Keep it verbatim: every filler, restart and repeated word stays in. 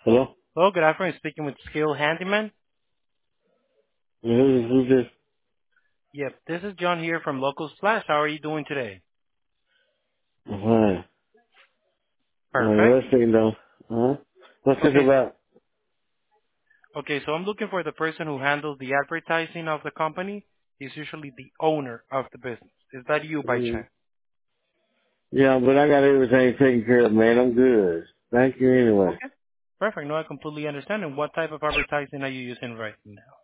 Hello? Hello, good afternoon. Speaking with Skill Handyman. Yeah, Who's, who's this? Yep, this is John here from Local Splash. How are you doing today? I'm fine. Uh, Perfect. let's take it down. Uh-huh. What's this Okay, about? okay. So I'm looking for the person who handles the advertising of the company. He's usually the owner of the business. Is that you by Mm. chance? Yeah, but I got everything taken care of, man. I'm good. Thank you anyway. Okay. Perfect. No, I completely understand. And what type of advertising are you using right now?